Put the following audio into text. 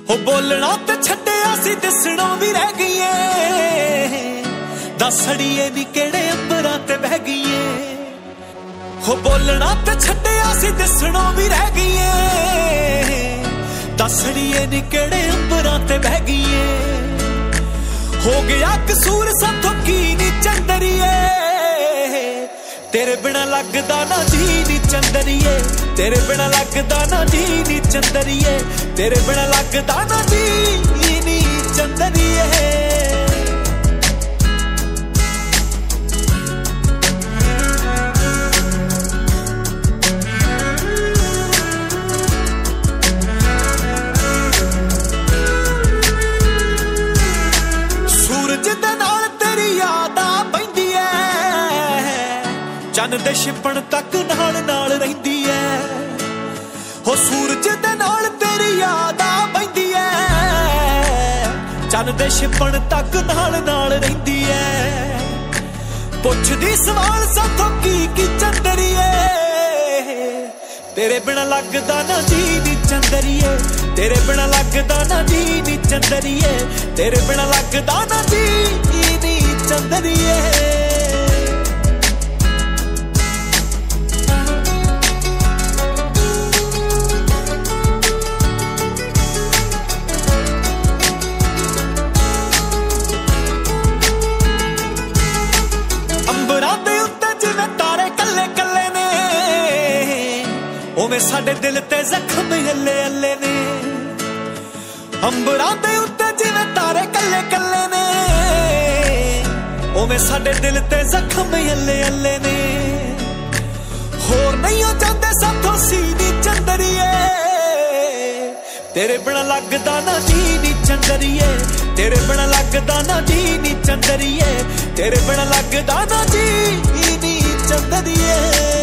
हो बोलना ते छड्डिया सी दिसणों भी रह गईए दस अड़िए नी केड़े अंबरां ते बह गईए हो बोलना ते छड्डिया सी दिसणों भी रह गईए दस अड़िए नी केड़े अंबरां ते बह गईए हो गया कसूर साथों की नी चंदरिए तेरे बिना लगदा ना जी नी चंदरिए तेरे बिना लगदा ना जी नी चंदरिए तेरे बिना लगदा ना जी नी चंदरिए सूरज दे नाल तेरी याद आ पैंदी ऐ चन दे छिपण तक नाल नाल रहिंदी ऐ हो सूरज दे नाल तेरी याद आ पैंदी ऐ चन दे छिपण तक नाल नाल रहिंदी ऐ पुछदी सवाल साथों की चंदरिए तेरे बिना लगदा ना जी नी चंदरिए तेरे बिना लगदा ना जी नी चंदरिए तेरे बिना लगदा ना जी नी चंदरिए अंबरां दे उत्ते जिवें तारे कल्ले कल्ले ने ओवें साडे दिल ते जख्म हल्ले हल्ले ने अंबरां दे उत्ते जिवें तारे कल्ले कल्ले ने ओवें साडे दिल ते जख्म हल्ले हल्ले ने होर नहीं हो जांदे साथों सीधी चंदरिए तेरे बिना लगदा ना जी नी चंदरिए तेरे बिना लगदा ना जी नी चंदरिए तेरे बिना लगदा ना जी नी चंदरिए